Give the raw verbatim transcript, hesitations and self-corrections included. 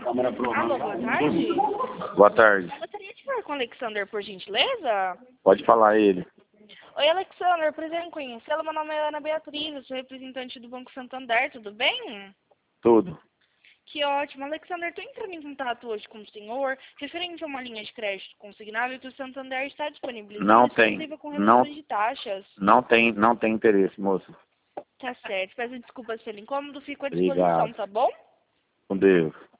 Alô, boa tarde. Boa tarde. Eu gostaria de falar com o Alexander, por gentileza. Pode falar ele. Oi, Alexander, prazer em conhecê-lo. Meu nome é Ana Beatriz, eu sou representante do Banco Santander, tudo bem? Tudo. Que ótimo. Alexander, estou entrando em contato hoje com o senhor, referente a uma linha de crédito consignável que o Santander está disponibilizando. Não tem. Exclusiva com Não, redução de taxas. não tem, não tem interesse, moço. Tá certo. Peço desculpas pelo incômodo, fico à Obrigado. disposição, tá bom? Com Deus.